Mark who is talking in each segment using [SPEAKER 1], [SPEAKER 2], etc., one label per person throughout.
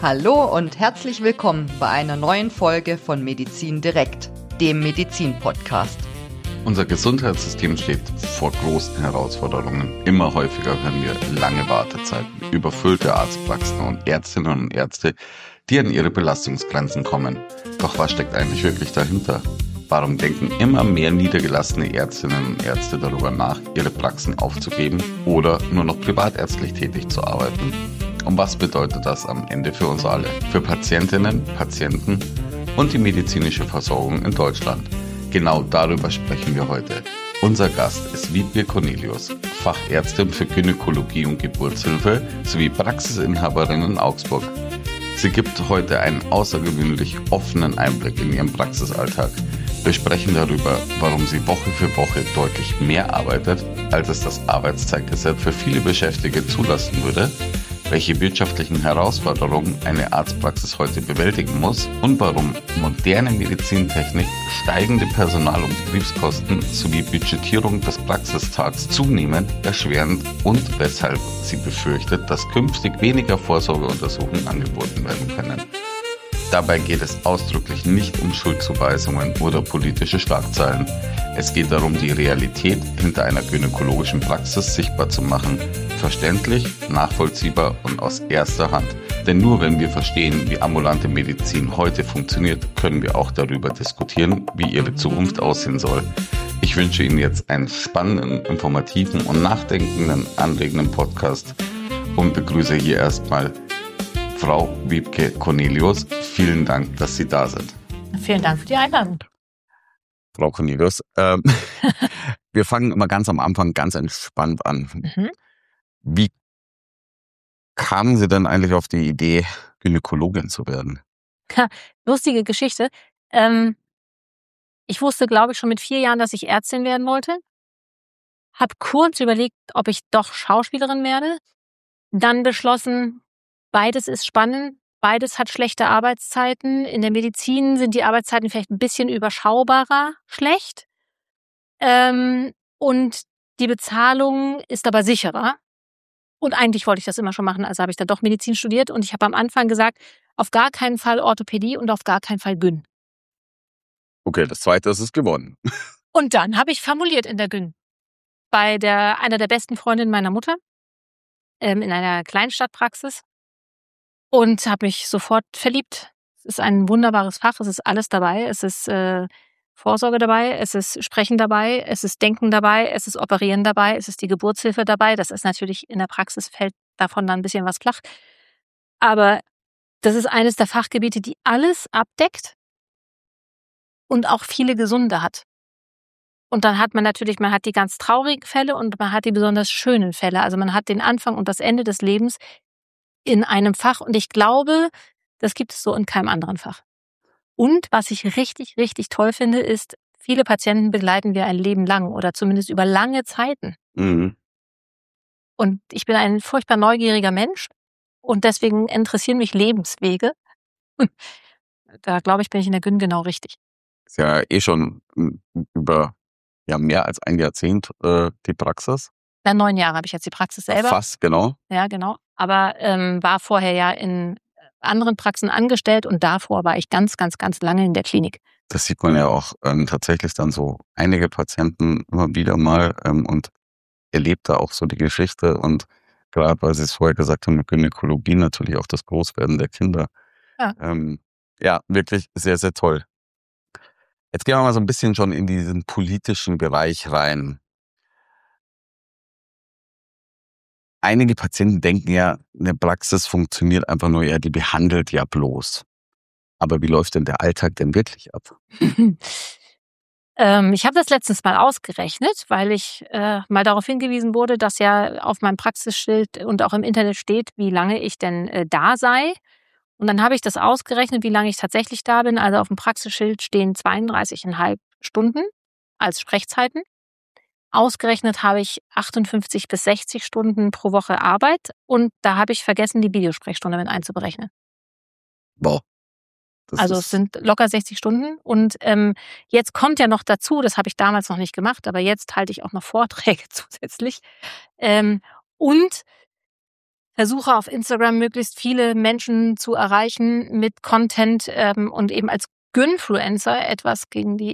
[SPEAKER 1] Hallo und herzlich willkommen bei einer neuen Folge von Medizin direkt, dem Medizin-Podcast.
[SPEAKER 2] Unser Gesundheitssystem steht vor großen Herausforderungen. Immer häufiger hören wir lange Wartezeiten, überfüllte Arztpraxen und Ärztinnen und Ärzte, die an ihre Belastungsgrenzen kommen. Doch was steckt eigentlich wirklich dahinter? Warum denken immer mehr niedergelassene Ärztinnen und Ärzte darüber nach, ihre Praxen aufzugeben oder nur noch privatärztlich tätig zu arbeiten? Und was bedeutet das am Ende für uns alle, für Patientinnen, Patienten und die medizinische Versorgung in Deutschland? Genau darüber sprechen wir heute. Unser Gast ist Wiebke Cornelius, Fachärztin für Gynäkologie und Geburtshilfe sowie Praxisinhaberin in Augsburg. Sie gibt heute einen außergewöhnlich offenen Einblick in ihren Praxisalltag. Wir sprechen darüber, warum sie Woche für Woche deutlich mehr arbeitet, als es das Arbeitszeitgesetz für viele Beschäftigte zulassen würde, welche wirtschaftlichen Herausforderungen eine Arztpraxis heute bewältigen muss und warum moderne Medizintechnik steigende Personal- und Betriebskosten sowie Budgetierung des Praxistags zunehmend erschwerend und weshalb sie befürchtet, dass künftig weniger Vorsorgeuntersuchungen angeboten werden können. Dabei geht es ausdrücklich nicht um Schuldzuweisungen oder politische Schlagzeilen. Es geht darum, die Realität hinter einer gynäkologischen Praxis sichtbar zu machen. Verständlich, nachvollziehbar und aus erster Hand. Denn nur wenn wir verstehen, wie ambulante Medizin heute funktioniert, können wir auch darüber diskutieren, wie ihre Zukunft aussehen soll. Ich wünsche Ihnen jetzt einen spannenden, informativen und nachdenkenden, anregenden Podcast und begrüße hier erstmal Frau Wiebke Cornelius. Vielen Dank, dass Sie da sind.
[SPEAKER 3] Vielen Dank für die Einladung.
[SPEAKER 2] Frau Cornelius, wir fangen immer ganz am Anfang ganz entspannt an. Wie kamen Sie denn eigentlich auf die Idee, Gynäkologin zu werden?
[SPEAKER 3] Lustige Geschichte. Ich wusste, glaube ich, schon mit 4 Jahren, dass ich Ärztin werden wollte. Hab kurz überlegt, ob ich doch Schauspielerin werde. Dann beschlossen, beides ist spannend. Beides hat schlechte Arbeitszeiten. In der Medizin sind die Arbeitszeiten vielleicht ein bisschen überschaubarer schlecht. Und die Bezahlung ist aber sicherer. Und eigentlich wollte ich das immer schon machen, also habe ich dann doch Medizin studiert. Und ich habe am Anfang gesagt, auf gar keinen Fall Orthopädie und auf gar keinen Fall Gyn.
[SPEAKER 2] Okay, das zweite ist es geworden.
[SPEAKER 3] Und dann habe ich formuliert in der Gyn. Bei einer der besten Freundinnen meiner Mutter. In einer Kleinstadtpraxis. Und habe mich sofort verliebt. Es ist ein wunderbares Fach, es ist alles dabei. Es ist Vorsorge dabei, es ist Sprechen dabei, es ist Denken dabei, es ist Operieren dabei, es ist die Geburtshilfe dabei. Das ist natürlich in der Praxis, fällt davon dann ein bisschen was flach. Aber das ist eines der Fachgebiete, die alles abdeckt und auch viele Gesunde hat. Und dann hat man hat die ganz traurigen Fälle und man hat die besonders schönen Fälle. Also man hat den Anfang und das Ende des Lebens in einem Fach. Und ich glaube, das gibt es so in keinem anderen Fach. Und was ich richtig, richtig toll finde, ist, viele Patienten begleiten wir ein Leben lang oder zumindest über lange Zeiten.
[SPEAKER 2] Mhm.
[SPEAKER 3] Und ich bin ein furchtbar neugieriger Mensch und deswegen interessieren mich Lebenswege. Da glaube ich, bin ich in der Gyn genau richtig.
[SPEAKER 2] Ist ja schon über mehr als ein Jahrzehnt die Praxis.
[SPEAKER 3] 9 Jahre habe ich jetzt die Praxis selber.
[SPEAKER 2] Fast, genau.
[SPEAKER 3] Ja, genau. Aber war vorher ja in anderen Praxen angestellt und davor war ich ganz, ganz, ganz lange in der Klinik.
[SPEAKER 2] Das sieht man ja auch tatsächlich dann so einige Patienten immer wieder mal und erlebt da auch so die Geschichte und gerade, weil Sie es vorher gesagt haben, mit Gynäkologie natürlich auch das Großwerden der Kinder.
[SPEAKER 3] Ja.
[SPEAKER 2] Wirklich sehr, sehr toll. Jetzt gehen wir mal so ein bisschen schon in diesen politischen Bereich rein. Einige Patienten denken ja, eine Praxis funktioniert einfach nur, die behandelt ja bloß. Aber wie läuft denn der Alltag denn wirklich ab?
[SPEAKER 3] Ich habe das letztens mal ausgerechnet, weil ich mal darauf hingewiesen wurde, dass ja auf meinem Praxisschild und auch im Internet steht, wie lange ich denn da sei. Und dann habe ich das ausgerechnet, wie lange ich tatsächlich da bin. Also auf dem Praxisschild stehen 32,5 Stunden als Sprechzeiten. Ausgerechnet habe ich 58 bis 60 Stunden pro Woche Arbeit und da habe ich vergessen, die Videosprechstunde mit einzuberechnen.
[SPEAKER 2] Wow.
[SPEAKER 3] Also es sind locker 60 Stunden und jetzt kommt ja noch dazu, das habe ich damals noch nicht gemacht, aber jetzt halte ich auch noch Vorträge zusätzlich. Und versuche auf Instagram möglichst viele Menschen zu erreichen mit Content und eben als Gynfluencer etwas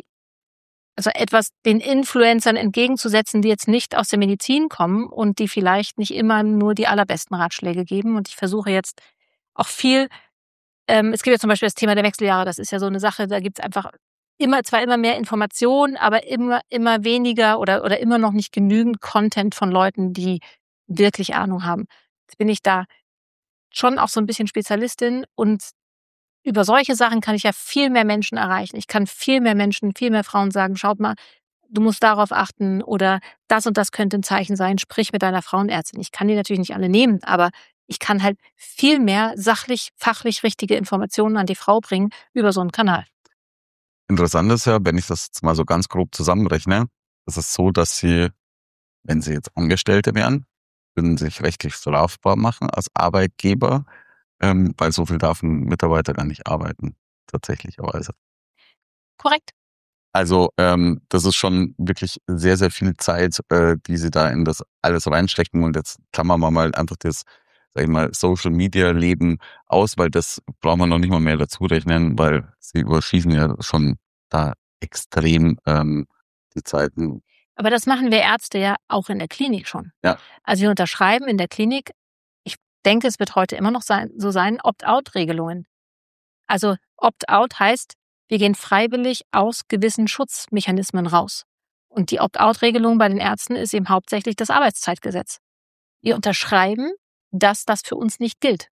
[SPEAKER 3] den Influencern entgegenzusetzen, die jetzt nicht aus der Medizin kommen und die vielleicht nicht immer nur die allerbesten Ratschläge geben. Und ich versuche jetzt auch viel, es gibt ja zum Beispiel das Thema der Wechseljahre, das ist ja so eine Sache, da gibt es einfach zwar immer mehr Informationen, aber immer weniger oder immer noch nicht genügend Content von Leuten, die wirklich Ahnung haben. Jetzt bin ich da schon auch so ein bisschen Spezialistin und über solche Sachen kann ich ja viel mehr Menschen erreichen. Ich kann viel mehr Frauen sagen, schaut mal, du musst darauf achten oder das und das könnte ein Zeichen sein, sprich mit deiner Frauenärztin. Ich kann die natürlich nicht alle nehmen, aber ich kann halt viel mehr sachlich, fachlich richtige Informationen an die Frau bringen über so einen Kanal.
[SPEAKER 2] Interessant ist ja, wenn ich das jetzt mal so ganz grob zusammenrechne, ist es so, dass sie, wenn sie jetzt Angestellte wären, würden sich rechtlich strafbar machen als Arbeitgeber, weil so viel darf ein Mitarbeiter gar nicht arbeiten, tatsächlicherweise.
[SPEAKER 3] Korrekt.
[SPEAKER 2] Also das ist schon wirklich sehr, sehr viel Zeit, die sie da in das alles reinstecken. Und jetzt klammern wir mal einfach das, sag ich mal, Social-Media-Leben aus, weil das brauchen wir noch nicht mal mehr dazu rechnen, weil sie überschießen ja schon da extrem die Zeiten.
[SPEAKER 3] Aber das machen wir Ärzte ja auch in der Klinik schon.
[SPEAKER 2] Ja.
[SPEAKER 3] Also wir unterschreiben in der Klinik, ich denke, es wird heute immer noch so sein, Opt-out-Regelungen. Also Opt-out heißt, wir gehen freiwillig aus gewissen Schutzmechanismen raus. Und die Opt-out-Regelung bei den Ärzten ist eben hauptsächlich das Arbeitszeitgesetz. Wir unterschreiben, dass das für uns nicht gilt.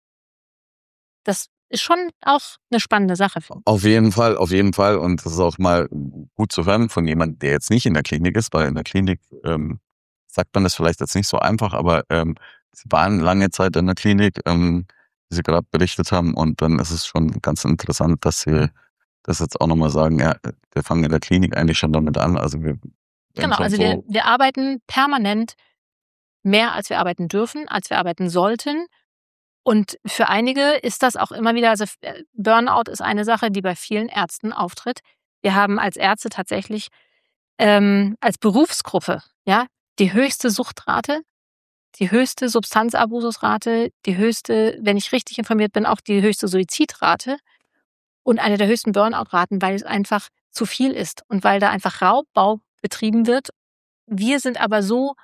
[SPEAKER 3] Das ist schon auch eine spannende Sache.
[SPEAKER 2] Auf jeden Fall. Und das ist auch mal gut zu hören von jemandem, der jetzt nicht in der Klinik ist, weil in der Klinik sagt man das vielleicht jetzt nicht so einfach, aber sie waren lange Zeit in der Klinik, wie sie gerade berichtet haben, und dann ist es schon ganz interessant, dass sie das jetzt auch nochmal sagen, ja, wir fangen in der Klinik eigentlich schon damit an. Also wir
[SPEAKER 3] arbeiten permanent mehr, als wir arbeiten dürfen, als wir arbeiten sollten. Und für einige ist das auch immer wieder, also Burnout ist eine Sache, die bei vielen Ärzten auftritt. Wir haben als Ärzte tatsächlich als Berufsgruppe die höchste Suchtrate, die höchste Substanzabususrate, die höchste, wenn ich richtig informiert bin, auch die höchste Suizidrate und eine der höchsten Burnout-Raten, weil es einfach zu viel ist und weil da einfach Raubbau betrieben wird. Wir sind aber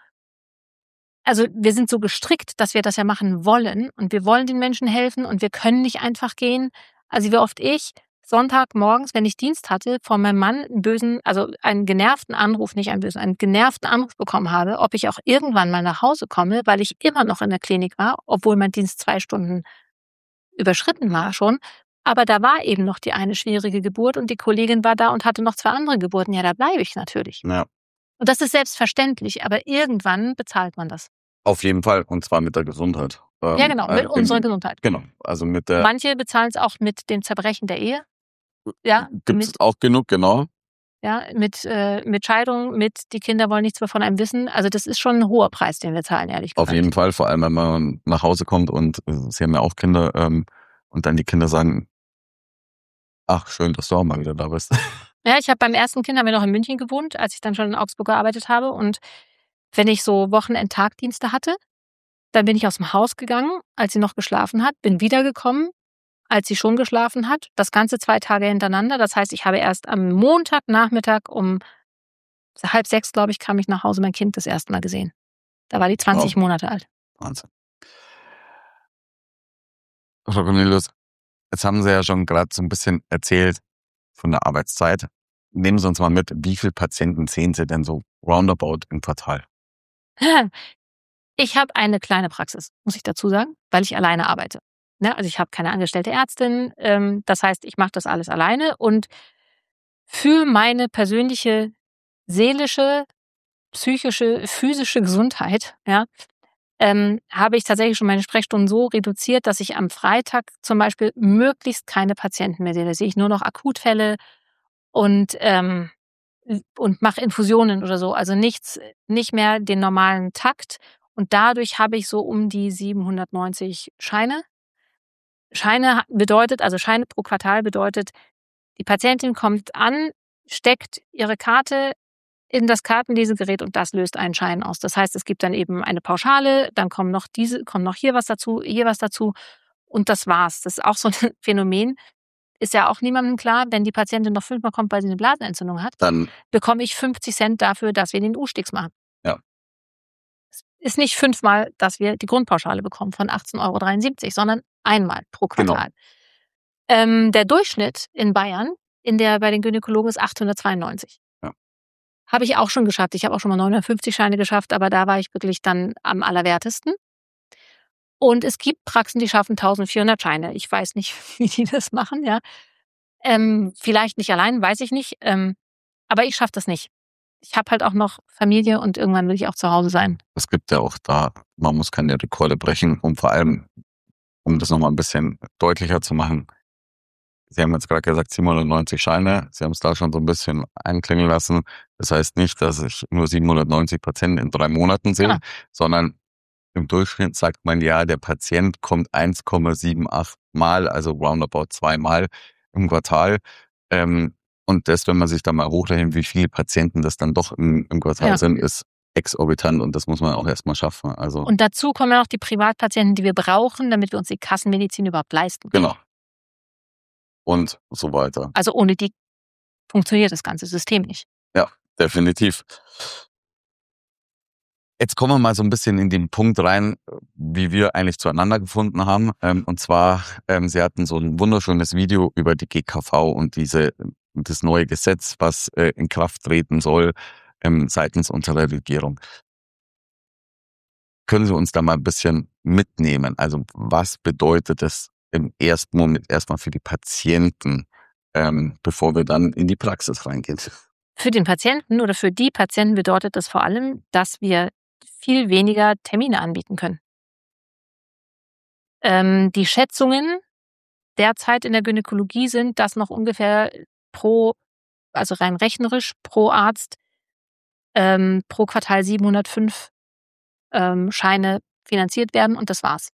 [SPEAKER 3] wir sind so gestrickt, dass wir das ja machen wollen und wir wollen den Menschen helfen und wir können nicht einfach gehen. Also wie oft ich Sonntagmorgens, wenn ich Dienst hatte, von meinem Mann einen genervten Anruf bekommen habe, ob ich auch irgendwann mal nach Hause komme, weil ich immer noch in der Klinik war, obwohl mein Dienst 2 Stunden überschritten war schon. Aber da war eben noch die eine schwierige Geburt und die Kollegin war da und hatte noch 2 andere Geburten. Ja, da bleibe ich natürlich.
[SPEAKER 2] Ja.
[SPEAKER 3] Und das ist selbstverständlich, aber irgendwann bezahlt man das.
[SPEAKER 2] Auf jeden Fall, und zwar mit der Gesundheit.
[SPEAKER 3] Ja, genau, mit unserer Gesundheit.
[SPEAKER 2] Genau, also mit der...
[SPEAKER 3] Manche bezahlen es auch mit dem Zerbrechen der Ehe. Ja,
[SPEAKER 2] gibt es auch genug, genau.
[SPEAKER 3] Ja, mit Scheidung, die Kinder wollen nichts mehr von einem wissen. Also das ist schon ein hoher Preis, den wir zahlen, ehrlich gesagt.
[SPEAKER 2] Auf jeden Fall, vor allem wenn man nach Hause kommt und sie haben ja auch Kinder und dann die Kinder sagen, ach, schön, dass du auch mal wieder da bist.
[SPEAKER 3] Ja, ich habe beim ersten Kind, haben wir noch in München gewohnt, als ich dann schon in Augsburg gearbeitet habe. Und wenn ich so Wochenend-Tagdienste hatte, dann bin ich aus dem Haus gegangen, als sie noch geschlafen hat, bin wiedergekommen, als sie schon geschlafen hat. Das Ganze 2 Tage hintereinander. Das heißt, ich habe erst am Montagnachmittag um 5:30, glaube ich, kam ich nach Hause, mein Kind das erste Mal gesehen. Da war die 20 Monate alt.
[SPEAKER 2] Wahnsinn. Frau Cornelius, jetzt haben Sie ja schon gerade so ein bisschen erzählt von der Arbeitszeit. Nehmen Sie uns mal mit, wie viele Patienten sehen Sie denn so roundabout im Quartal?
[SPEAKER 3] Ich habe eine kleine Praxis, muss ich dazu sagen, weil ich alleine arbeite. Also ich habe keine angestellte Ärztin. Das heißt, ich mache das alles alleine. Und für meine persönliche, seelische, psychische, physische Gesundheit, habe ich tatsächlich schon meine Sprechstunden so reduziert, dass ich am Freitag zum Beispiel möglichst keine Patienten mehr sehe. Da sehe ich nur noch Akutfälle und mache Infusionen oder so. Also nicht mehr den normalen Takt. Und dadurch habe ich so um die 790 Scheine. Scheine pro Quartal bedeutet, die Patientin kommt an, steckt ihre Karte in das Kartenlesegerät und das löst einen Schein aus. Das heißt, es gibt dann eben eine Pauschale, dann kommt noch hier was dazu und das war's. Das ist auch so ein Phänomen. Ist ja auch niemandem klar, wenn die Patientin noch 5-mal kommt, weil sie eine Blasenentzündung hat,
[SPEAKER 2] Dann
[SPEAKER 3] bekomme ich 50 Cent dafür, dass wir den U-Sticks machen.
[SPEAKER 2] Ja.
[SPEAKER 3] Es ist nicht 5-mal, dass wir die Grundpauschale bekommen von 18,73 €, sondern einmal pro Quartal. Der Durchschnitt in Bayern bei den Gynäkologen ist 892.
[SPEAKER 2] Ja.
[SPEAKER 3] Habe ich auch schon geschafft. Ich habe auch schon mal 950 Scheine geschafft, aber da war ich wirklich dann am allerwertesten. Und es gibt Praxen, die schaffen 1400 Scheine. Ich weiß nicht, wie die das machen, ja. Vielleicht nicht allein, weiß ich nicht. Aber ich schaffe das nicht. Ich habe halt auch noch Familie und irgendwann will ich auch zu Hause sein.
[SPEAKER 2] Es gibt ja auch da, man muss keine Rekorde brechen, und vor allem, um das nochmal ein bisschen deutlicher zu machen, Sie haben jetzt gerade gesagt 790 Scheine, Sie haben es da schon so ein bisschen einklingen lassen. Das heißt nicht, dass ich nur 790 Patienten in 3 Monaten sehe, sondern im Durchschnitt sagt man ja, der Patient kommt 1,78 Mal, also roundabout 2 Mal im Quartal. Und das, wenn man sich da mal hochrechnet, wie viele Patienten das dann doch im Quartal sind, ist exorbitant, und das muss man auch erstmal schaffen. Also
[SPEAKER 3] und dazu kommen ja noch die Privatpatienten, die wir brauchen, damit wir uns die Kassenmedizin überhaupt leisten können.
[SPEAKER 2] Genau. Und so weiter.
[SPEAKER 3] Also ohne die funktioniert das ganze System nicht.
[SPEAKER 2] Ja, definitiv. Jetzt kommen wir mal so ein bisschen in den Punkt rein, wie wir eigentlich zueinander gefunden haben. Und zwar, Sie hatten so ein wunderschönes Video über die GKV und das neue Gesetz, was in Kraft treten soll seitens unserer Regierung. Können Sie uns da mal ein bisschen mitnehmen? Also was bedeutet das im ersten Moment erstmal für die Patienten, bevor wir dann in die Praxis reingehen?
[SPEAKER 3] Für den Patienten oder für die Patienten bedeutet das vor allem, dass wir viel weniger Termine anbieten können. Die Schätzungen derzeit in der Gynäkologie sind, dass noch ungefähr also rein rechnerisch pro Arzt pro Quartal 705 Scheine finanziert werden, und das war's.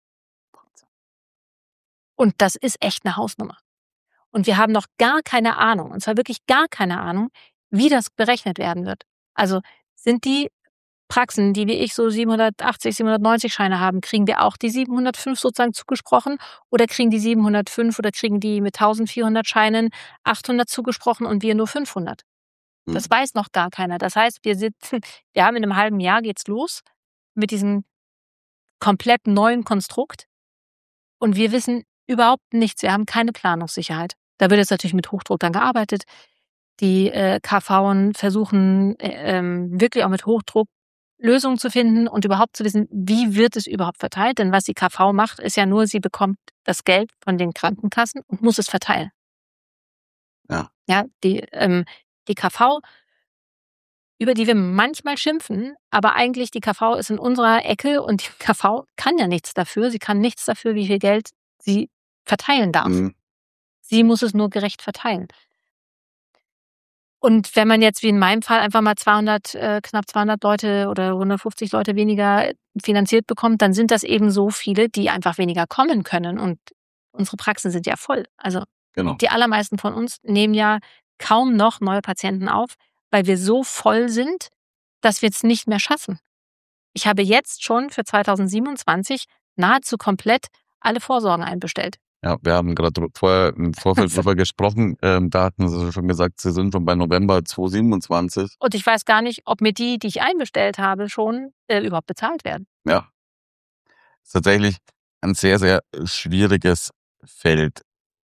[SPEAKER 3] Und das ist echt eine Hausnummer. Und wir haben noch gar keine Ahnung, und zwar wirklich gar keine Ahnung, wie das berechnet werden wird. Also sind die Praxen, die wie ich so 780, 790 Scheine haben, kriegen wir auch die 705 sozusagen zugesprochen, oder kriegen die 705 oder kriegen die mit 1400 Scheinen 800 zugesprochen und wir nur 500? Das weiß noch gar keiner. Das heißt, wir haben in einem halben Jahr geht's los mit diesem komplett neuen Konstrukt, und wir wissen überhaupt nichts. Wir haben keine Planungssicherheit. Da wird jetzt natürlich mit Hochdruck dann gearbeitet. Die KVen versuchen wirklich auch mit Hochdruck Lösungen zu finden und überhaupt zu wissen, wie wird es überhaupt verteilt. Denn was die KV macht, ist ja nur, sie bekommt das Geld von den Krankenkassen und muss es verteilen. Ja, die KV, über die wir manchmal schimpfen, aber eigentlich die KV ist in unserer Ecke, und die KV kann ja nichts dafür. Sie kann nichts dafür, wie viel Geld sie verteilen darf. Sie muss es nur gerecht verteilen. Und wenn man jetzt wie in meinem Fall einfach mal knapp 200 Leute oder 150 Leute weniger finanziert bekommt, dann sind das eben so viele, die einfach weniger kommen können. Und unsere Praxen sind ja voll. Also
[SPEAKER 2] Genau.
[SPEAKER 3] Die allermeisten von uns nehmen ja kaum noch neue Patienten auf, weil wir so voll sind, dass wir es nicht mehr schaffen. Ich habe jetzt schon für 2027 nahezu komplett alle Vorsorgen einbestellt.
[SPEAKER 2] Ja, wir haben gerade vorher im Vorfeld darüber gesprochen. Da hatten Sie schon gesagt, Sie sind schon bei November 2027.
[SPEAKER 3] Und ich weiß gar nicht, ob mir die ich einbestellt habe, schon überhaupt bezahlt werden.
[SPEAKER 2] Ja. Das ist tatsächlich ein sehr, sehr schwieriges Feld.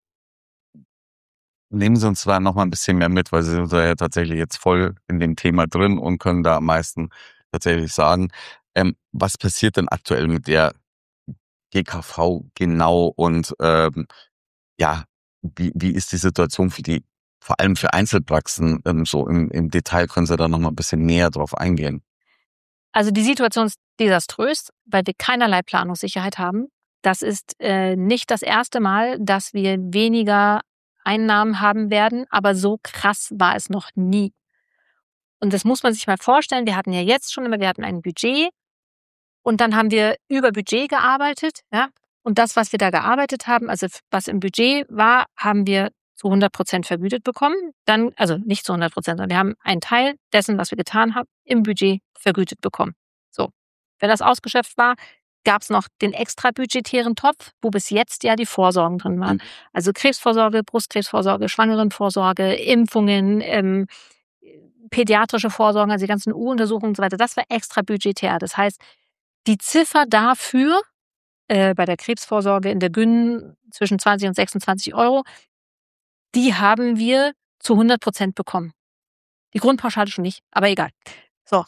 [SPEAKER 2] Nehmen Sie uns da noch mal ein bisschen mehr mit, weil Sie sind da ja tatsächlich jetzt voll in dem Thema drin und können da am meisten tatsächlich sagen. Was passiert denn aktuell mit der GKV genau, und wie ist die Situation vor allem für Einzelpraxen, so im Detail? Können Sie da noch mal ein bisschen näher drauf eingehen?
[SPEAKER 3] Also die Situation ist desaströs, weil wir keinerlei Planungssicherheit haben. Das ist nicht das erste Mal, dass wir weniger Einnahmen haben werden, aber so krass war es noch nie. Und das muss man sich mal vorstellen. Wir hatten ein Budget, und dann haben wir über Budget gearbeitet, ja. Und das, was wir da gearbeitet haben, also was im Budget war, haben wir zu 100% vergütet bekommen. Dann, also nicht zu 100%, sondern wir haben einen Teil dessen, was wir getan haben, im Budget vergütet bekommen. So. Wenn das ausgeschöpft war, gab es noch den extra budgetären Topf, wo bis jetzt ja die Vorsorgen drin waren. Also Krebsvorsorge, Brustkrebsvorsorge, Schwangerenvorsorge, Impfungen, pädiatrische Vorsorgen, also die ganzen U-Untersuchungen und so weiter. Das war extra budgetär. Das heißt, die Ziffer dafür bei der Krebsvorsorge in der Gyn zwischen 20 und 26 €, die haben wir zu 100% bekommen. Die Grundpauschale schon nicht, aber egal. So.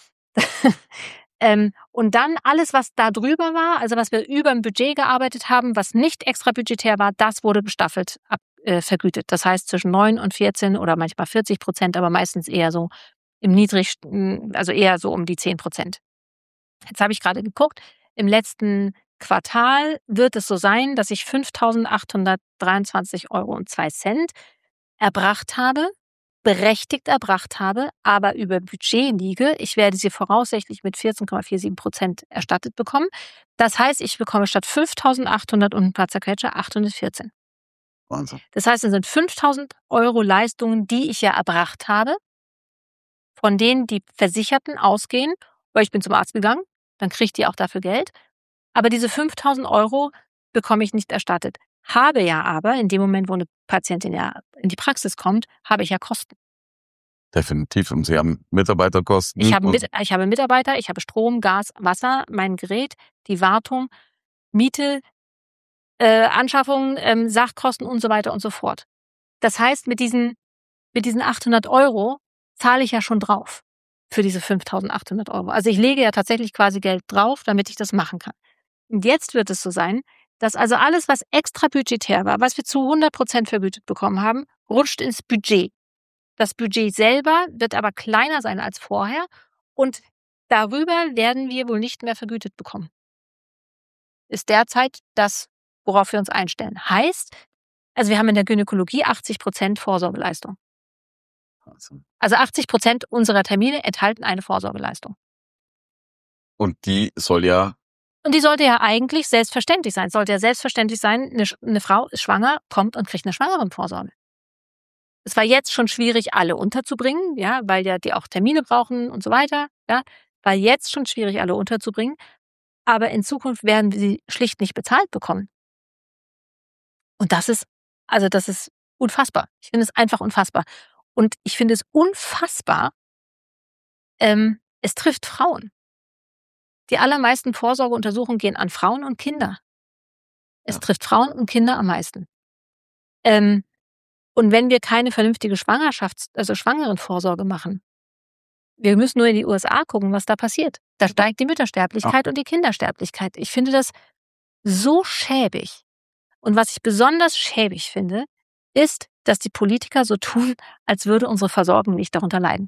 [SPEAKER 3] Und dann alles, was da drüber war, also was wir über dem Budget gearbeitet haben, was nicht extra budgetär war, das wurde gestaffelt vergütet. Das heißt zwischen 9 und 14 oder manchmal 40%, aber meistens eher so im niedrigsten, also eher so um die 10%. Jetzt habe ich gerade geguckt, im letzten Quartal wird es so sein, dass ich 5.823,02 € erbracht habe, berechtigt erbracht habe, aber über Budget liege. Ich werde sie voraussichtlich mit 14,47% erstattet bekommen. Das heißt, ich bekomme statt 5.800 und ein paar zerquetsche 814.
[SPEAKER 2] Wahnsinn.
[SPEAKER 3] Das heißt, es sind 5.000 € Leistungen, die ich ja erbracht habe, von denen die Versicherten ausgehen, weil ich bin zum Arzt gegangen, dann kriegt die auch dafür Geld. Aber diese 5.000 € bekomme ich nicht erstattet. Habe ja aber, in dem Moment, wo eine Patientin ja in die Praxis kommt, habe ich ja Kosten.
[SPEAKER 2] Definitiv. Und Sie haben Mitarbeiterkosten.
[SPEAKER 3] Ich habe Mitarbeiter, ich habe Strom, Gas, Wasser, mein Gerät, die Wartung, Miete, Anschaffung, Sachkosten und so weiter und so fort. Das heißt, mit diesen 800 € zahle ich ja schon drauf für diese 5.800 €. Also ich lege ja tatsächlich quasi Geld drauf, damit ich das machen kann. Und jetzt wird es so sein, dass also alles, was extra budgetär war, was wir zu 100% vergütet bekommen haben, rutscht ins Budget. Das Budget selber wird aber kleiner sein als vorher und darüber werden wir wohl nicht mehr vergütet bekommen. Ist derzeit das, worauf wir uns einstellen. Heißt, also wir haben in der Gynäkologie 80% Vorsorgeleistung. Also 80% unserer Termine enthalten eine Vorsorgeleistung.
[SPEAKER 2] Und die soll ja...
[SPEAKER 3] Und die sollte ja eigentlich selbstverständlich sein. Es sollte ja selbstverständlich sein, eine Frau ist schwanger, kommt und kriegt eine Schwangerenvorsorge. Es war jetzt schon schwierig, alle unterzubringen, ja, weil ja die auch Termine brauchen und so weiter. Ja, war jetzt schon schwierig, alle unterzubringen. Aber in Zukunft werden wir sie schlicht nicht bezahlt bekommen. Und das ist unfassbar. Ich finde es einfach unfassbar. Und ich finde es unfassbar, es trifft Frauen. Die allermeisten Vorsorgeuntersuchungen gehen an Frauen und Kinder. Es trifft Frauen und Kinder am meisten. Und wenn wir keine vernünftige Schwangerenvorsorge machen, wir müssen nur in die USA gucken, was da passiert. Da steigt die Müttersterblichkeit und die Kindersterblichkeit. Ich finde das so schäbig. Und was ich besonders schäbig finde, ist, dass die Politiker so tun, als würde unsere Versorgung nicht darunter leiden.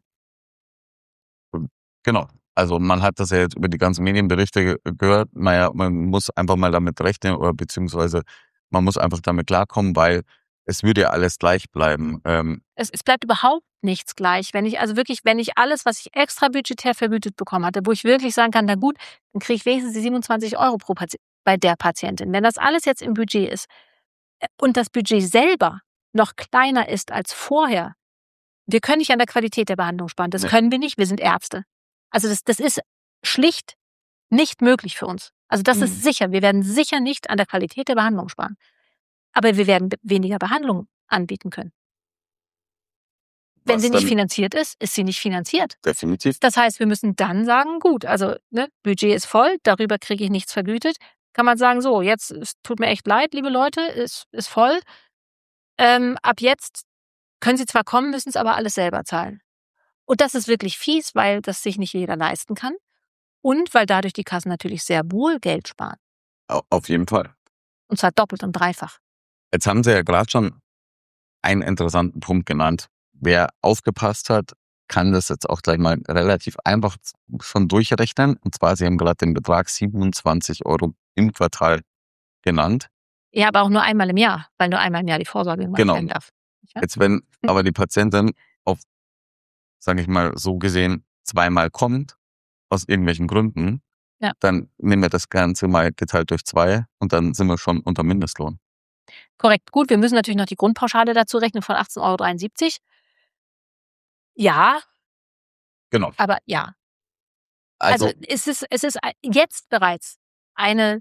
[SPEAKER 2] Genau. Also man hat das ja jetzt über die ganzen Medienberichte gehört. Naja, man muss einfach mal damit rechnen oder beziehungsweise man muss einfach damit klarkommen, weil es würde ja alles gleich bleiben.
[SPEAKER 3] Es bleibt überhaupt nichts gleich. Wenn ich alles, was ich extra budgetär vergütet bekommen hatte, wo ich wirklich sagen kann, na gut, dann kriege ich wenigstens die 27 € bei der Patientin. Wenn das alles jetzt im Budget ist und das Budget selber noch kleiner ist als vorher, wir können nicht an der Qualität der Behandlung sparen. Das können wir nicht. Wir sind Ärzte. Also das ist schlicht nicht möglich für uns. Also das ist sicher. Wir werden sicher nicht an der Qualität der Behandlung sparen. Aber wir werden weniger Behandlung anbieten können. Wenn sie nicht finanziert ist, ist sie nicht finanziert.
[SPEAKER 2] Definitiv.
[SPEAKER 3] Das heißt, wir müssen dann sagen, gut, also Budget ist voll, darüber kriege ich nichts vergütet. Kann man sagen, so, jetzt, es tut mir echt leid, liebe Leute, ist voll. Ab jetzt können sie zwar kommen, müssen es aber alles selber zahlen. Und das ist wirklich fies, weil das sich nicht jeder leisten kann und weil dadurch die Kassen natürlich sehr wohl Geld sparen.
[SPEAKER 2] Auf jeden Fall.
[SPEAKER 3] Und zwar doppelt und dreifach.
[SPEAKER 2] Jetzt haben Sie ja gerade schon einen interessanten Punkt genannt. Wer aufgepasst hat, kann das jetzt auch gleich mal relativ einfach schon durchrechnen. Und zwar, Sie haben gerade den Betrag 27 € im Quartal genannt.
[SPEAKER 3] Ja, aber auch nur einmal im Jahr, weil nur einmal im Jahr die Vorsorge gemacht werden darf. Ja?
[SPEAKER 2] Jetzt, wenn aber die Patientin auf, sage ich mal, so gesehen zweimal kommt, aus irgendwelchen Gründen, dann nehmen wir das Ganze mal geteilt durch 2 und dann sind wir schon unter Mindestlohn.
[SPEAKER 3] Korrekt. Gut, wir müssen natürlich noch die Grundpauschale dazu rechnen von 18,73 €. Ja,
[SPEAKER 2] Genau.
[SPEAKER 3] aber ja.
[SPEAKER 2] Also,
[SPEAKER 3] Also es ist jetzt bereits eine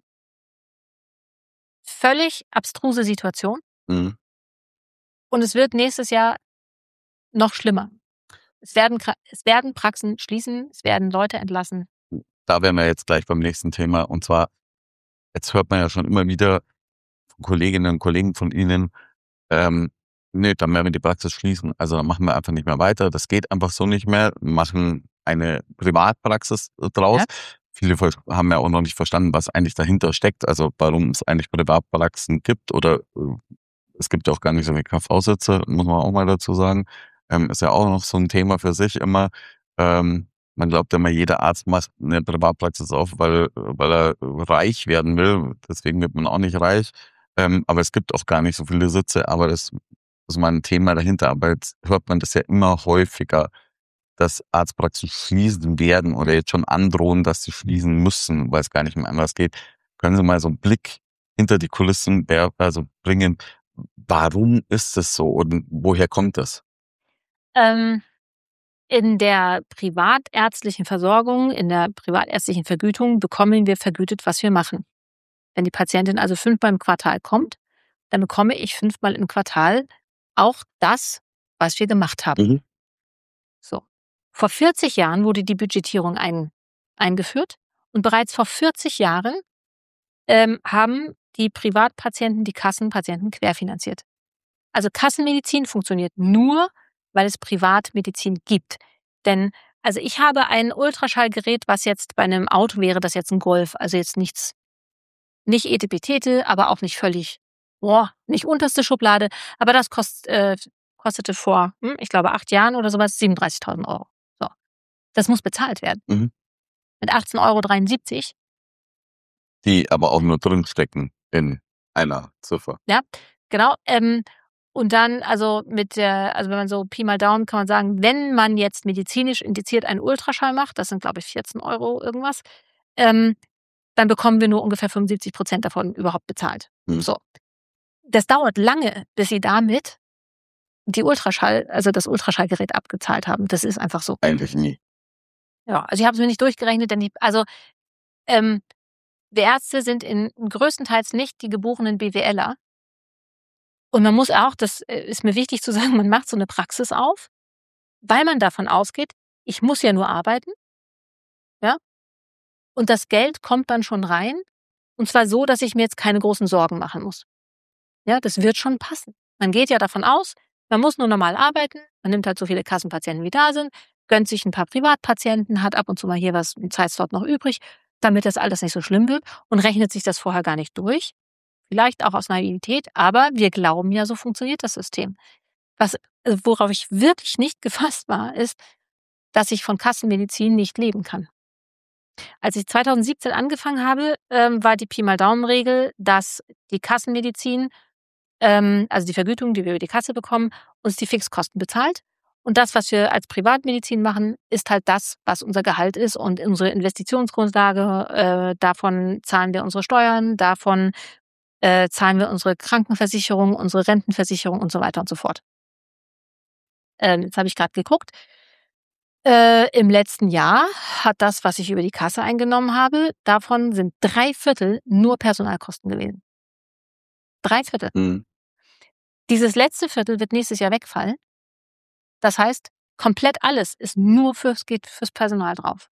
[SPEAKER 3] völlig abstruse Situation
[SPEAKER 2] mhm.
[SPEAKER 3] und es wird nächstes Jahr noch schlimmer. Es werden Praxen schließen, es werden Leute entlassen.
[SPEAKER 2] Da wären wir jetzt gleich beim nächsten Thema. Und zwar, jetzt hört man ja schon immer wieder von Kolleginnen und Kollegen von Ihnen, nee, dann werden wir die Praxis schließen. Also dann machen wir einfach nicht mehr weiter. Das geht einfach so nicht mehr. Wir machen eine Privatpraxis draus.
[SPEAKER 3] Ja.
[SPEAKER 2] Viele haben ja auch noch nicht verstanden, was eigentlich dahinter steckt. Also warum es eigentlich Privatpraxen gibt oder es gibt ja auch gar nicht so viele KV-Sitze, muss man auch mal dazu sagen. Ist ja auch noch so ein Thema für sich immer. Man glaubt ja immer, jeder Arzt macht eine Privatpraxis auf, weil er reich werden will. Deswegen wird man auch nicht reich. Aber es gibt auch gar nicht so viele Sitze. Aber das ist mal ein Thema dahinter. Aber jetzt hört man das ja immer häufiger, dass Arztpraxen schließen werden oder jetzt schon androhen, dass sie schließen müssen, weil es gar nicht mehr anders geht. Können Sie mal so einen Blick hinter die Kulissen bringen? Warum ist es so und woher kommt das?
[SPEAKER 3] In der privatärztlichen Versorgung, in der privatärztlichen Vergütung bekommen wir vergütet, was wir machen. Wenn die Patientin also 5-mal im Quartal kommt, dann bekomme ich 5-mal im Quartal auch das, was wir gemacht haben.
[SPEAKER 2] Mhm.
[SPEAKER 3] So. Vor 40 Jahren wurde die Budgetierung eingeführt und bereits vor 40 Jahren haben die Privatpatienten die Kassenpatienten querfinanziert. Also Kassenmedizin funktioniert nur, weil es Privatmedizin gibt. Denn also ich habe ein Ultraschallgerät, was jetzt bei einem Auto wäre, das jetzt ein Golf, also jetzt nicht Etepetete, aber auch nicht völlig, nicht unterste Schublade, aber das kostete vor, ich glaube 8 Jahren oder sowas 37.000 €. So. Das muss bezahlt werden.
[SPEAKER 2] Mhm.
[SPEAKER 3] Mit 18,73 €.
[SPEAKER 2] Die aber auch nur drinstecken in einer Ziffer.
[SPEAKER 3] Ja, genau. Und dann, also wenn man so Pi mal Daumen kann man sagen, wenn man jetzt medizinisch indiziert einen Ultraschall macht, das sind glaube ich 14 € irgendwas, dann bekommen wir nur ungefähr 75% davon überhaupt bezahlt.
[SPEAKER 2] Mhm.
[SPEAKER 3] So. Das dauert lange, bis sie damit das Ultraschallgerät abgezahlt haben. Das ist einfach so.
[SPEAKER 2] Eigentlich nie.
[SPEAKER 3] Ja, also ich habe es mir nicht durchgerechnet, denn die Ärzte sind größtenteils nicht die geborenen BWLer. Und man muss auch, das ist mir wichtig zu sagen, man macht so eine Praxis auf, weil man davon ausgeht, ich muss ja nur arbeiten, ja, und das Geld kommt dann schon rein, und zwar so, dass ich mir jetzt keine großen Sorgen machen muss. Ja, das wird schon passen. Man geht ja davon aus, man muss nur normal arbeiten, man nimmt halt so viele Kassenpatienten, wie da sind, gönnt sich ein paar Privatpatienten, hat ab und zu mal hier was im Zeitslot noch übrig, damit das alles nicht so schlimm wird und rechnet sich das vorher gar nicht durch. Vielleicht auch aus Naivität, aber wir glauben ja, so funktioniert das System. Worauf ich wirklich nicht gefasst war, ist, dass ich von Kassenmedizin nicht leben kann. Als ich 2017 angefangen habe, war die Pi mal Daumen-Regel, dass die Kassenmedizin, also die Vergütung, die wir über die Kasse bekommen, uns die Fixkosten bezahlt. Und das, was wir als Privatmedizin machen, ist halt das, was unser Gehalt ist und unsere Investitionsgrundlage. Davon zahlen wir unsere Steuern, davon zahlen wir unsere Krankenversicherung, unsere Rentenversicherung und so weiter und so fort. Jetzt habe ich gerade geguckt. Im letzten Jahr hat das, was ich über die Kasse eingenommen habe, davon sind 3/4 nur Personalkosten gewesen. 3/4.
[SPEAKER 2] Mhm.
[SPEAKER 3] Dieses letzte Viertel wird nächstes Jahr wegfallen. Das heißt, komplett alles ist nur geht fürs Personal drauf.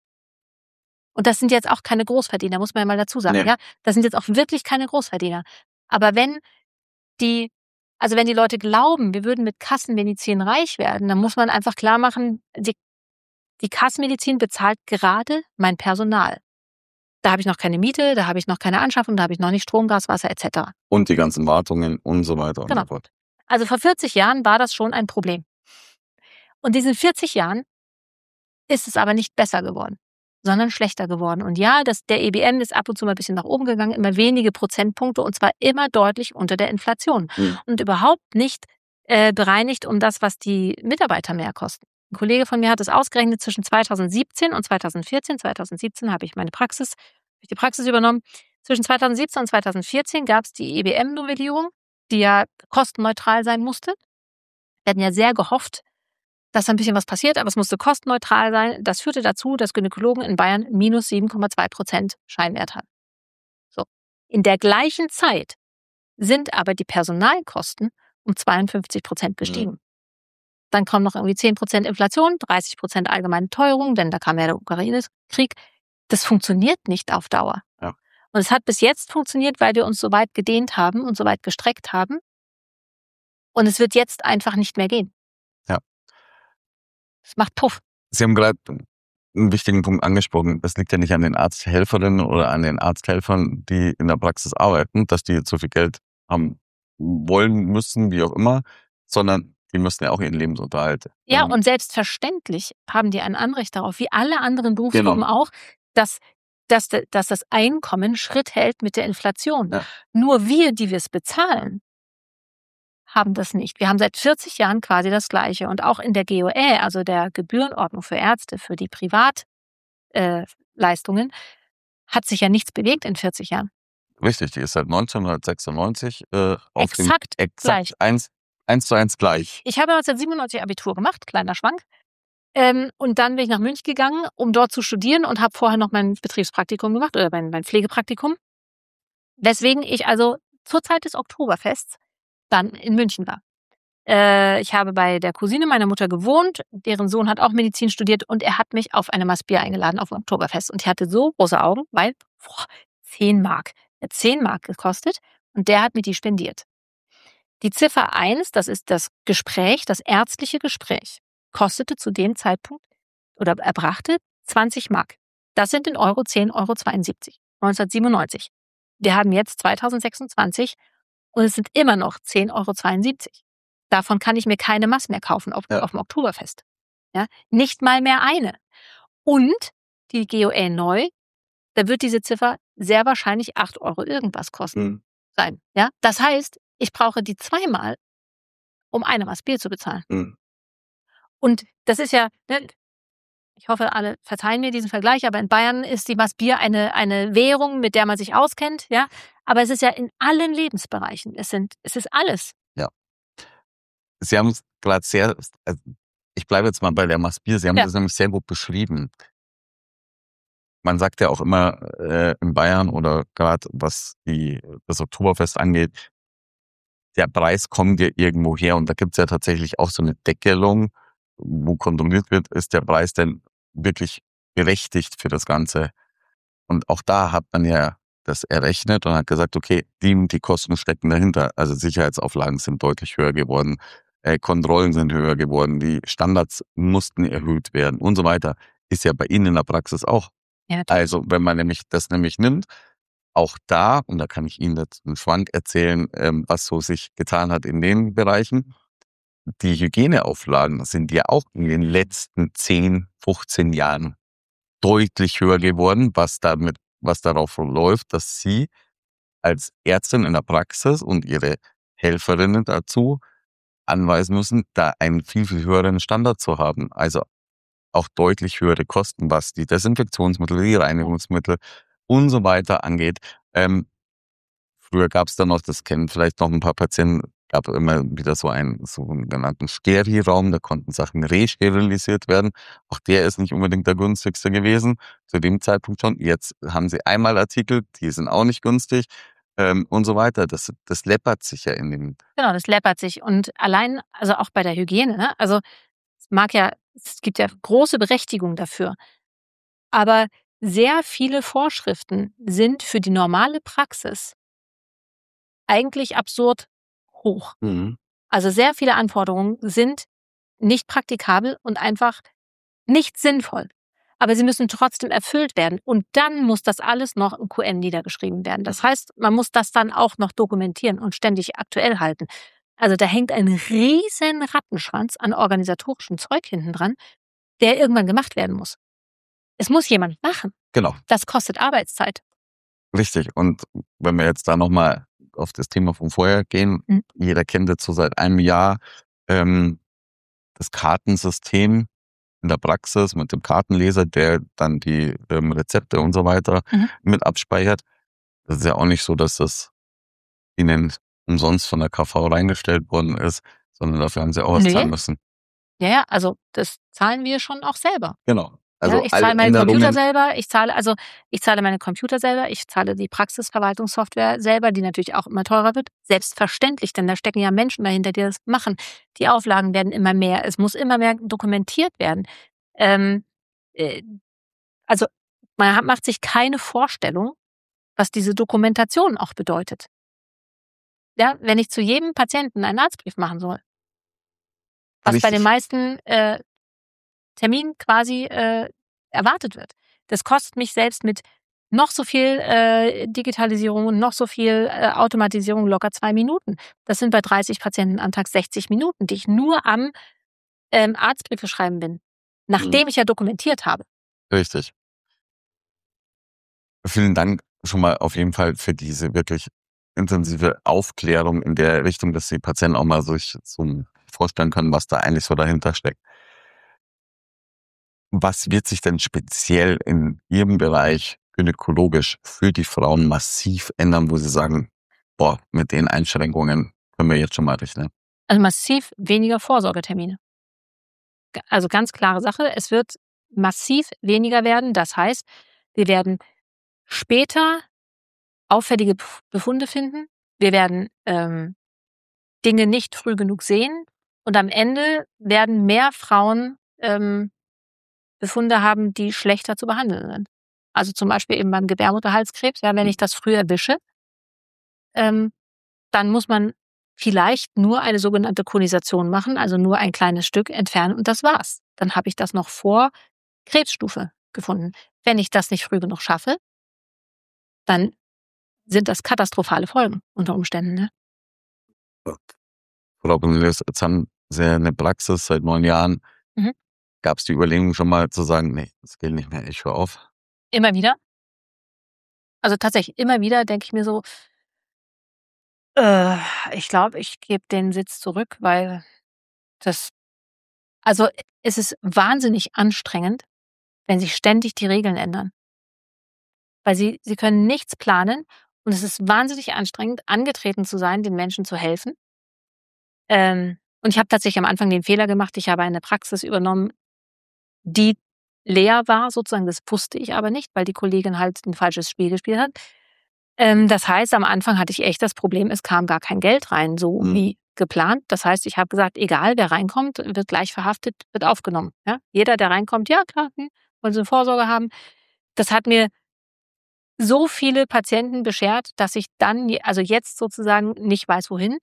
[SPEAKER 3] Und das sind jetzt auch keine Großverdiener, muss man ja mal dazu sagen.
[SPEAKER 2] Nee.
[SPEAKER 3] Ja? Das sind jetzt auch wirklich keine Großverdiener. Aber wenn die Leute glauben, wir würden mit Kassenmedizin reich werden, dann muss man einfach klar machen, die Kassenmedizin bezahlt gerade mein Personal. Da habe ich noch keine Miete, da habe ich noch keine Anschaffung, da habe ich noch nicht Strom, Gas, Wasser etc.
[SPEAKER 2] Und die ganzen Wartungen und so weiter und
[SPEAKER 3] Genau.
[SPEAKER 2] so fort.
[SPEAKER 3] Also vor 40 Jahren war das schon ein Problem. Und in diesen 40 Jahren ist es aber nicht besser geworden, sondern schlechter geworden. Und ja, der EBM ist ab und zu mal ein bisschen nach oben gegangen, immer wenige Prozentpunkte und zwar immer deutlich unter der Inflation.
[SPEAKER 2] Mhm.
[SPEAKER 3] Und überhaupt nicht bereinigt um das, was die Mitarbeiter mehr kosten. Ein Kollege von mir hat es ausgerechnet zwischen 2017 und 2014. 2017 habe ich die Praxis übernommen. Zwischen 2017 und 2014 gab es die EBM-Novellierung. die ja kostenneutral sein musste. Wir hatten ja sehr gehofft, dass ein bisschen was passiert, aber es musste kostenneutral sein. Das führte dazu, dass Gynäkologen in Bayern minus 7,2% Scheinwert hatten. So. In der gleichen Zeit sind aber die Personalkosten um 52% gestiegen. Dann kommen noch irgendwie 10% Inflation, 30% allgemeine Teuerung, denn da kam ja der Ukraine-Krieg. Das funktioniert nicht auf Dauer.
[SPEAKER 2] Ja.
[SPEAKER 3] Und es hat bis jetzt funktioniert, weil wir uns so weit gedehnt haben und so weit gestreckt haben. Und es wird jetzt einfach nicht mehr gehen.
[SPEAKER 2] Ja.
[SPEAKER 3] Es macht Puff.
[SPEAKER 2] Sie haben gerade einen wichtigen Punkt angesprochen. Das liegt ja nicht an den Arzthelferinnen oder an den Arzthelfern, die in der Praxis arbeiten, dass die zu viel Geld haben wollen, müssen, wie auch immer, sondern die müssen ja auch ihren Lebensunterhalt.
[SPEAKER 3] Ja, und selbstverständlich haben die ein Anrecht darauf, wie alle anderen Berufsgruppen auch, dass das Einkommen Schritt hält mit der Inflation.
[SPEAKER 2] Ja.
[SPEAKER 3] Nur wir, die wir es bezahlen, haben das nicht. Wir haben seit 40 Jahren quasi das Gleiche. Und auch in der GOE, also der Gebührenordnung für Ärzte, für die Privatleistungen, hat sich ja nichts bewegt in 40 Jahren.
[SPEAKER 2] Richtig, die ist seit 1996
[SPEAKER 3] Exakt gleich.
[SPEAKER 2] 1:1 gleich.
[SPEAKER 3] Ich habe 1997 Abitur gemacht, kleiner Schwank. Und dann bin ich nach München gegangen, um dort zu studieren und habe vorher noch mein Betriebspraktikum gemacht oder mein Pflegepraktikum. Weswegen ich also zur Zeit des Oktoberfests dann in München war. Ich habe bei der Cousine meiner Mutter gewohnt, deren Sohn hat auch Medizin studiert und er hat mich auf eine Maßbier eingeladen auf dem Oktoberfest. Und ich hatte so große Augen, weil 10 Mark. Er hat 10 Mark gekostet und der hat mir die spendiert. Die Ziffer 1, das ist das Gespräch, das ärztliche Gespräch, kostete zu dem Zeitpunkt oder erbrachte 20 Mark. Das sind in Euro 10,72 Euro, 1997. Wir haben jetzt 2026 und es sind immer noch 10,72 Euro. Davon kann ich mir keine Maß mehr kaufen auf dem Oktoberfest. Ja, nicht mal mehr eine. Und die GOE neu, da wird diese Ziffer sehr wahrscheinlich 8 Euro irgendwas kosten sein. Ja, das heißt, ich brauche die zweimal, um eine Maß Bier zu bezahlen. Und das ist ja, ne, ich hoffe, alle verzeihen mir diesen Vergleich, aber in Bayern ist die Maß Bier eine Währung, mit der man sich auskennt, ja. Aber es ist ja in allen Lebensbereichen. Es ist alles.
[SPEAKER 2] Ja. Sie haben es gerade ich bleibe jetzt mal bei der Maß Bier, Sie haben das nämlich sehr gut beschrieben. Man sagt ja auch immer in Bayern oder gerade was das Oktoberfest angeht, der Preis kommt ja irgendwo her und da gibt es ja tatsächlich auch so eine Deckelung, wo kontrolliert wird, ist der Preis denn wirklich berechtigt für das Ganze? Und auch da hat man ja das errechnet und hat gesagt, okay, die Kosten stecken dahinter. Also Sicherheitsauflagen sind deutlich höher geworden, Kontrollen sind höher geworden, die Standards mussten erhöht werden und so weiter. Ist ja bei Ihnen in der Praxis auch.
[SPEAKER 3] Ja,
[SPEAKER 2] also wenn man das nimmt, auch da, und da kann ich Ihnen jetzt einen Schwank erzählen, was so sich getan hat in den Bereichen, die Hygieneauflagen sind ja auch in den letzten 10, 15 Jahren deutlich höher geworden, was darauf läuft, dass Sie als Ärztin in der Praxis und Ihre Helferinnen dazu anweisen müssen, da einen viel, viel höheren Standard zu haben. Also auch deutlich höhere Kosten, was die Desinfektionsmittel, die Reinigungsmittel und so weiter angeht. Früher gab es da noch, das kennen vielleicht noch ein paar Patienten, gab immer wieder so einen genannten Steril-Raum, da konnten Sachen resterilisiert werden. Auch der ist nicht unbedingt der günstigste gewesen, zu dem Zeitpunkt schon. Jetzt haben sie einmal Artikel, die sind auch nicht günstig und so weiter. Das läppert sich ja in den...
[SPEAKER 3] Genau, das läppert sich. Und allein, also auch bei der Hygiene, ne? Also es gibt ja große Berechtigung dafür. Aber sehr viele Vorschriften sind für die normale Praxis eigentlich absurd hoch. Also sehr viele Anforderungen sind nicht praktikabel und einfach nicht sinnvoll. Aber sie müssen trotzdem erfüllt werden. Und dann muss das alles noch im QM niedergeschrieben werden. Das heißt, man muss das dann auch noch dokumentieren und ständig aktuell halten. Also da hängt ein riesen Rattenschwanz an organisatorischem Zeug hinten dran, der irgendwann gemacht werden muss. Es muss jemand machen.
[SPEAKER 2] Genau.
[SPEAKER 3] Das kostet Arbeitszeit.
[SPEAKER 2] Richtig. Und wenn wir jetzt da nochmal auf das Thema von vorher gehen, jeder kennt jetzt so seit einem Jahr das Kartensystem in der Praxis mit dem Kartenleser, der dann die Rezepte und so weiter mit abspeichert. Das ist ja auch nicht so, dass das Ihnen umsonst von der KV reingestellt worden ist, sondern dafür haben sie auch was zahlen müssen.
[SPEAKER 3] Ja, also das zahlen wir schon auch selber.
[SPEAKER 2] Genau. Also
[SPEAKER 3] ja, ich zahle meinen
[SPEAKER 2] Änderungen,
[SPEAKER 3] Computer selber, ich zahle meine Computer selber, ich zahle die Praxisverwaltungssoftware selber, die natürlich auch immer teurer wird. Selbstverständlich, denn da stecken ja Menschen dahinter, die das machen. Die Auflagen werden immer mehr, es muss immer mehr dokumentiert werden. Also man macht sich keine Vorstellung, was diese Dokumentation auch bedeutet. Ja, wenn ich zu jedem Patienten einen Arztbrief machen soll, was bei den meisten Terminen quasi erwartet wird. Das kostet mich selbst mit noch so viel Digitalisierung und noch so viel Automatisierung locker 2 Minuten. Das sind bei 30 Patienten am Tag 60 Minuten, die ich nur am Arztbriefe schreiben bin, nachdem ich ja dokumentiert habe.
[SPEAKER 2] Richtig. Vielen Dank schon mal auf jeden Fall für diese wirklich intensive Aufklärung in der Richtung, dass die Patienten auch mal sich so vorstellen können, was da eigentlich so dahinter steckt. Was wird sich denn speziell in Ihrem Bereich gynäkologisch für die Frauen massiv ändern, wo Sie sagen, boah, mit den Einschränkungen können wir jetzt schon mal rechnen?
[SPEAKER 3] Also massiv weniger Vorsorgetermine. Also ganz klare Sache, es wird massiv weniger werden. Das heißt, wir werden später auffällige Befunde finden. Wir werden Dinge nicht früh genug sehen. Und am Ende werden mehr Frauen Befunde haben, die schlechter zu behandeln sind. Also zum Beispiel eben beim Gebärmutterhalskrebs, ja, wenn ich das früh erwische, dann muss man vielleicht nur eine sogenannte Konisation machen, also nur ein kleines Stück entfernen und das war's. Dann habe ich das noch vor Krebsstufe gefunden. Wenn ich das nicht früh genug schaffe, dann sind das katastrophale Folgen unter Umständen. Ne?
[SPEAKER 2] Frau Cornelius, jetzt haben Sie eine Praxis seit 9 Jahren.
[SPEAKER 3] Mhm.
[SPEAKER 2] Gab es die Überlegung schon mal zu sagen, nee, das geht nicht mehr, ich höre auf?
[SPEAKER 3] Immer wieder. Also tatsächlich immer wieder denke ich mir so, ich glaube, ich gebe den Sitz zurück, weil also es ist wahnsinnig anstrengend, wenn sich ständig die Regeln ändern. Weil sie können nichts planen und es ist wahnsinnig anstrengend, angetreten zu sein, den Menschen zu helfen. Und ich habe tatsächlich am Anfang den Fehler gemacht, ich habe eine Praxis übernommen, die leer war sozusagen, das wusste ich aber nicht, weil die Kollegin halt ein falsches Spiel gespielt hat. Das heißt, am Anfang hatte ich echt das Problem, es kam gar kein Geld rein, so wie geplant. Das heißt, ich habe gesagt, egal, wer reinkommt, wird gleich verhaftet, wird aufgenommen. Ja? Jeder, der reinkommt, ja klar, wollen Sie eine Vorsorge haben. Das hat mir so viele Patienten beschert, dass ich dann, also jetzt sozusagen nicht weiß, wohin.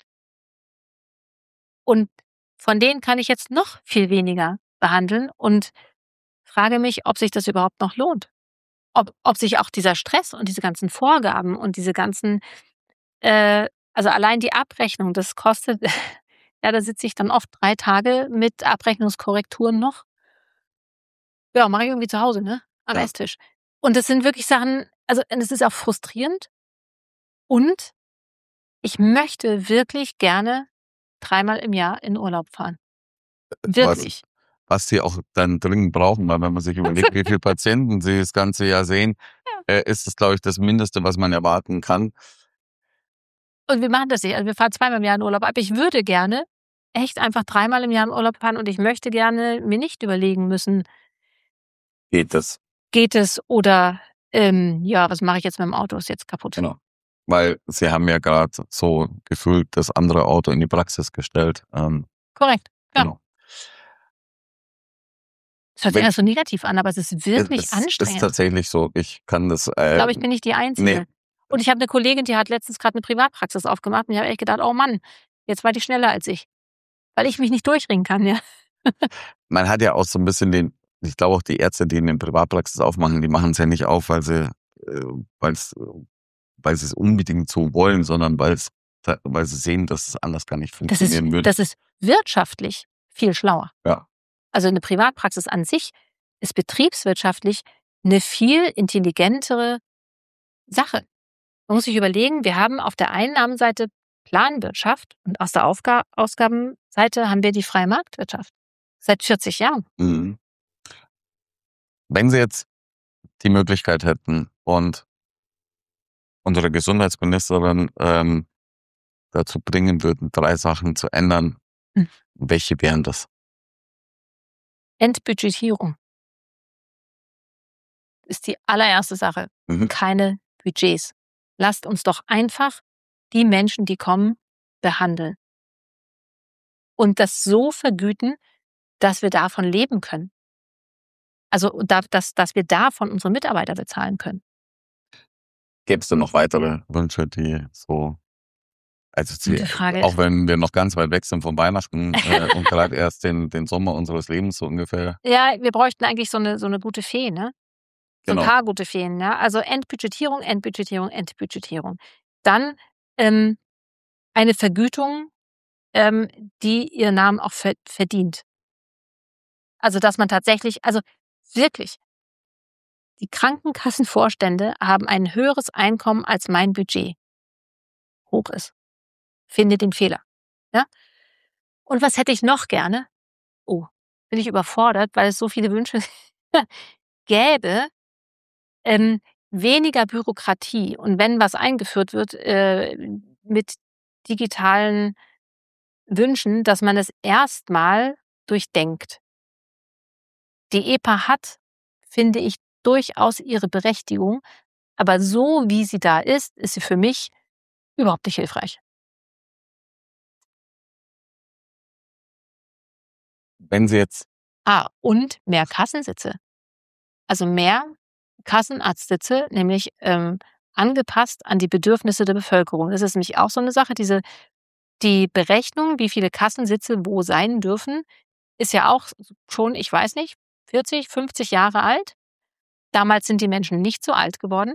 [SPEAKER 3] Und von denen kann ich jetzt noch viel weniger behandeln und frage mich, ob sich das überhaupt noch lohnt. Ob sich auch dieser Stress und diese ganzen Vorgaben und diese ganzen, also allein die Abrechnung, das kostet, ja, da sitze ich dann oft 3 Tage mit Abrechnungskorrekturen noch. Ja, mache ich irgendwie zu Hause, ne? Am Esstisch. Und das sind wirklich Sachen, also es ist auch frustrierend und ich möchte wirklich gerne 3-mal im Jahr in Urlaub fahren. Wirklich.
[SPEAKER 2] Was Sie auch dann dringend brauchen, weil wenn man sich überlegt, wie viele Patienten Sie das ganze Jahr sehen, ist es, glaube ich, das Mindeste, was man erwarten kann.
[SPEAKER 3] Und wir machen das nicht. Also wir fahren 2-mal im Jahr in Urlaub. Aber ich würde gerne echt einfach 3-mal im Jahr in Urlaub fahren und ich möchte gerne mir nicht überlegen müssen,
[SPEAKER 2] Geht es
[SPEAKER 3] oder ja, was mache ich jetzt mit dem Auto? Ist jetzt kaputt.
[SPEAKER 2] Genau. Weil Sie haben ja gerade so gefühlt das andere Auto in die Praxis gestellt.
[SPEAKER 3] Korrekt, ja.
[SPEAKER 2] Genau.
[SPEAKER 3] Das hört sich ja so negativ an, aber es ist wirklich anstrengend.
[SPEAKER 2] Es ist tatsächlich so. Ich kann das.
[SPEAKER 3] Ich glaube, ich bin nicht die Einzige.
[SPEAKER 2] Nee.
[SPEAKER 3] Und ich habe eine Kollegin, die hat letztens gerade eine Privatpraxis aufgemacht und ich habe echt gedacht, oh Mann, jetzt war die schneller als ich. Weil ich mich nicht durchringen kann, ja.
[SPEAKER 2] Man hat ja auch so ein bisschen ich glaube auch die Ärzte, die eine Privatpraxis aufmachen, die machen es ja nicht auf, weil sie es unbedingt so wollen, sondern weil sie sehen, dass es anders gar nicht funktionieren würde.
[SPEAKER 3] Das ist wirtschaftlich viel schlauer.
[SPEAKER 2] Ja.
[SPEAKER 3] Also eine Privatpraxis an sich ist betriebswirtschaftlich eine viel intelligentere Sache. Man muss sich überlegen, wir haben auf der Einnahmenseite Planwirtschaft und aus der Ausgabenseite haben wir die freie Marktwirtschaft. Seit 40 Jahren.
[SPEAKER 2] Mhm. Wenn Sie jetzt die Möglichkeit hätten und unsere Gesundheitsministerin dazu bringen würden, 3 Sachen zu ändern, welche wären das?
[SPEAKER 3] Entbudgetierung ist die allererste Sache. Keine Budgets. Lasst uns doch einfach die Menschen, die kommen, behandeln. Und das so vergüten, dass wir davon leben können. Also, dass wir davon unsere Mitarbeiter bezahlen können.
[SPEAKER 2] Gäbe es denn noch weitere Wünsche, die so, also
[SPEAKER 3] Gute Frage.
[SPEAKER 2] auch wenn wir noch ganz weit weg sind von Weihnachten und gerade erst den Sommer unseres Lebens so ungefähr.
[SPEAKER 3] Ja, wir bräuchten eigentlich so eine gute Fee, ne? So
[SPEAKER 2] Genau.
[SPEAKER 3] ein paar gute Feen, ja. Also Entbudgetierung, Entbudgetierung, Entbudgetierung. Dann eine Vergütung, die ihren Namen auch verdient. Also dass man tatsächlich, also wirklich, die Krankenkassenvorstände haben ein höheres Einkommen, als mein Budget hoch ist. Finde den Fehler. Ja? Und was hätte ich noch gerne? Oh, bin ich überfordert, weil es so viele Wünsche gäbe. Weniger Bürokratie. Und wenn was eingeführt wird mit digitalen Wünschen, dass man es erstmal durchdenkt. Die EPA hat, finde ich, durchaus ihre Berechtigung, aber so wie sie da ist sie für mich überhaupt nicht hilfreich.
[SPEAKER 2] Wenn Sie jetzt...
[SPEAKER 3] Und mehr Kassensitze. Also mehr Kassenarztsitze, nämlich angepasst an die Bedürfnisse der Bevölkerung. Das ist nämlich auch so eine Sache, die Berechnung, wie viele Kassensitze wo sein dürfen, ist ja auch schon, ich weiß nicht, 40, 50 Jahre alt. Damals sind die Menschen nicht so alt geworden.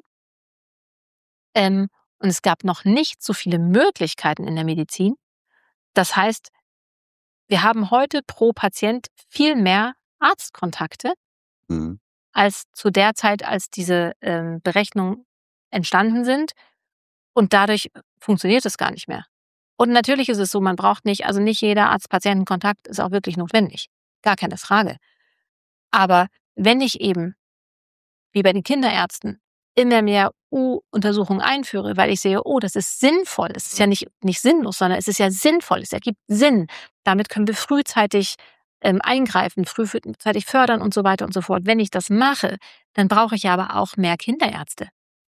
[SPEAKER 3] Und es gab noch nicht so viele Möglichkeiten in der Medizin. Das heißt, wir haben heute pro Patient viel mehr Arztkontakte als zu der Zeit, als diese Berechnungen entstanden sind. Und dadurch funktioniert es gar nicht mehr. Und natürlich ist es so, man braucht nicht jeder Arzt-Patienten-Kontakt ist auch wirklich notwendig. Gar keine Frage. Aber wenn ich eben, wie bei den Kinderärzten, immer mehr U-Untersuchungen einführe, weil ich sehe, das ist sinnvoll. Es ist ja nicht sinnlos, sondern es ist ja sinnvoll. Es ergibt Sinn. Damit können wir frühzeitig eingreifen, frühzeitig fördern und so weiter und so fort. Wenn ich das mache, dann brauche ich aber auch mehr Kinderärzte.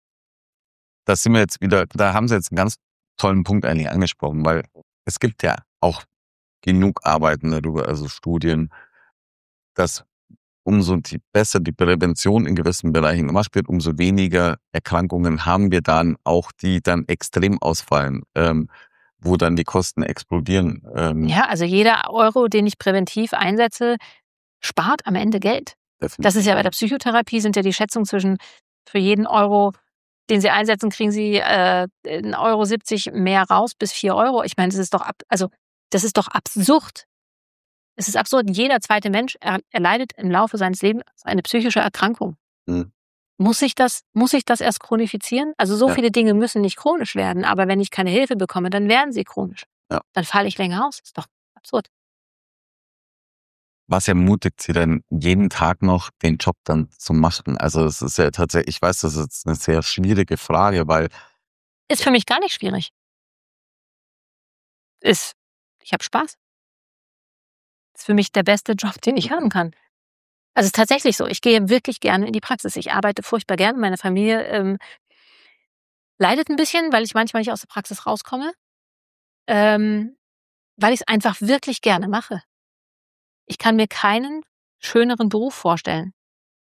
[SPEAKER 2] Das sind wir jetzt wieder, da haben Sie jetzt einen ganz tollen Punkt eigentlich angesprochen, weil es gibt ja auch genug Arbeiten darüber, also Studien, dass umso besser die Prävention in gewissen Bereichen gemacht wird, umso weniger Erkrankungen haben wir dann auch, die dann extrem ausfallen, wo dann die Kosten explodieren.
[SPEAKER 3] Ja, also jeder Euro, den ich präventiv einsetze, spart am Ende Geld. Definitiv. Das ist ja bei der Psychotherapie, sind ja die Schätzungen zwischen, für jeden Euro, den Sie einsetzen, kriegen Sie 1,70 € mehr raus bis 4 Euro. Ich meine, das ist doch absurd. Es ist absurd. Jeder zweite Mensch erleidet im Laufe seines Lebens eine psychische Erkrankung. Muss ich das erst chronifizieren? Also so viele Dinge müssen nicht chronisch werden, aber wenn ich keine Hilfe bekomme, dann werden sie chronisch. Ja. Dann falle ich länger aus. Ist doch absurd.
[SPEAKER 2] Was ermutigt Sie denn, jeden Tag noch den Job dann zu machen? Also es ist ja tatsächlich, ich weiß, das ist eine sehr schwierige Frage, weil...
[SPEAKER 3] Ist für mich gar nicht schwierig. Ich habe Spaß. Ist für mich der beste Job, den ich haben kann. Also es ist tatsächlich so. Ich gehe wirklich gerne in die Praxis. Ich arbeite furchtbar gerne. Meine Familie leidet ein bisschen, weil ich manchmal nicht aus der Praxis rauskomme. Weil ich es einfach wirklich gerne mache. Ich kann mir keinen schöneren Beruf vorstellen.